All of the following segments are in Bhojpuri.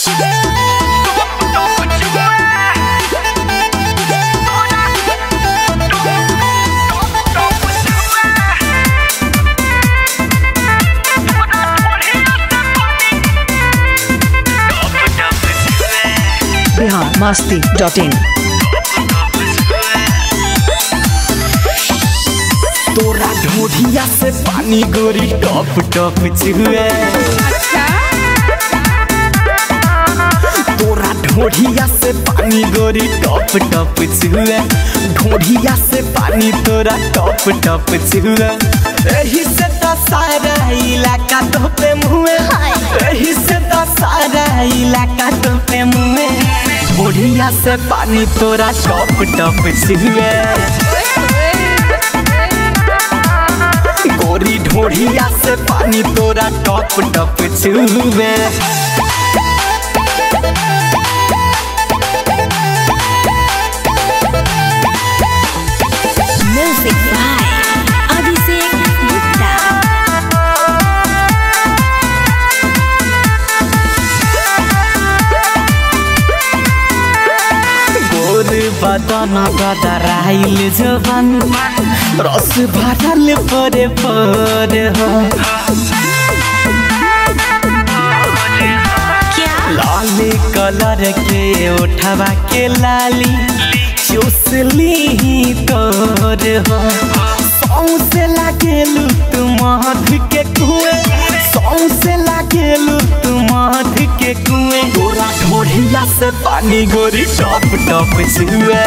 biharmasti.in तोरा ढोढ़िया से पानी गोरी टप टप चुए। तोरा ढोढ़िया से पानी गोरी टप टप चुए। ढोढ़िया से पानी तोरा टप टप चुए। एही से तो सारा इलाका तो पे मुँहे। एही से तो सारा इलाका तो पे मुँहे। ढोढ़िया से पानी तोरा टप टप चुए। गोरी ढोढ़िया से पानी तोरा टप टप चुए। Music by Abhishek Gupta. गोर बदन गदराइल जवन रस भरल परे पर हो। लाल कलर के उठवा के लाली चुसली तोर हो। सौंसे लागेलू तू मध के कुएं। सौंसे लागेलू तू मध के कुएं। तोरा ढोढ़िया से पानी गोरी टप टप चुए।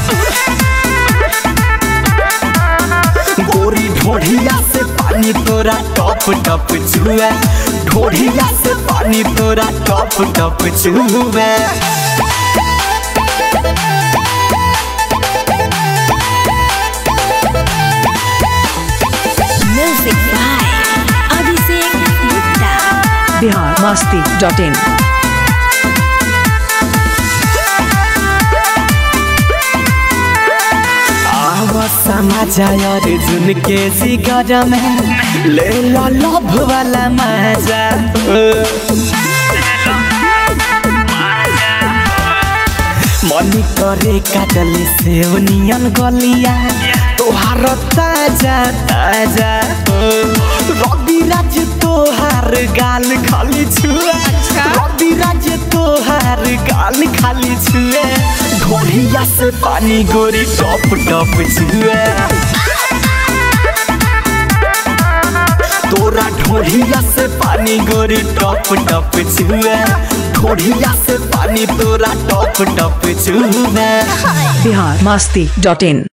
गोरी ढोढ़िया से पानी तोरा टप टप चुए। ढोढ़िया से पानी तोरा टप टप चुए। Music by Abhishek Gupta. biharmasti.in समाचार अर्जुन के जिगर में ले लो लव वाला मजा। मन करे काटले से नियन गलिया तोहार ताजा ताजा। रवि राज तोहार गाल खाली छुए। रवि राज तोहार गाल खाली छुए। ढोढ़िया से पानी गोरी टप टप छुए। तोरा ढोढ़िया से पानी गोरी टप टप छुए। ढोढ़िया से पानी तोरा टप टप छुए। biharmasti.in